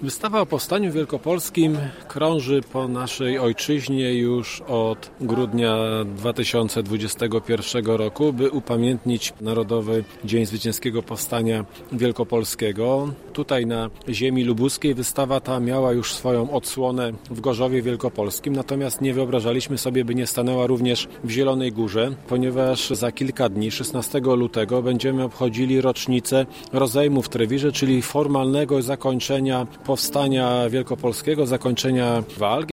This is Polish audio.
Wystawa o Powstaniu Wielkopolskim krąży po naszej ojczyźnie już od grudnia 2021 roku, by upamiętnić Narodowy Dzień Zwycięskiego Powstania Wielkopolskiego. Tutaj na ziemi lubuskiej wystawa ta miała już swoją odsłonę w Gorzowie Wielkopolskim, natomiast nie wyobrażaliśmy sobie, by nie stanęła również w Zielonej Górze, ponieważ za kilka dni, 16 lutego, będziemy obchodzili rocznicę rozejmu w Trewirze, czyli formalnego zakończenia Powstania Wielkopolskiego, zakończenia walk.